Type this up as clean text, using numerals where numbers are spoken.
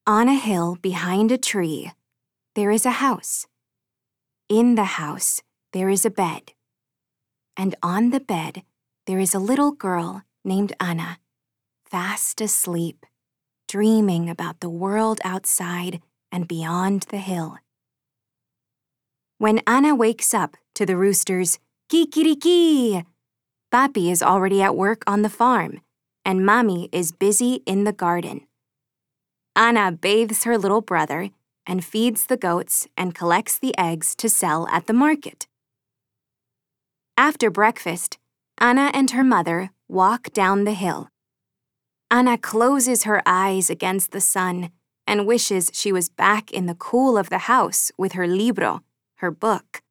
On a hill behind a tree, there is a house. In the house, there is a bed. And on the bed, there is a little girl named Anna, fast asleep, dreaming about the world outside and beyond the hill. When Anna wakes up to the rooster's kikiriki, Papi is already at work on the farm, and Mami is busy in the garden. Anna bathes her little brother and feeds the goats and collects the eggs to sell at the market. After breakfast, Anna and her mother walk down the hill. Anna closes her eyes against the sun and wishes she was back in the cool of the house with her libro, her book.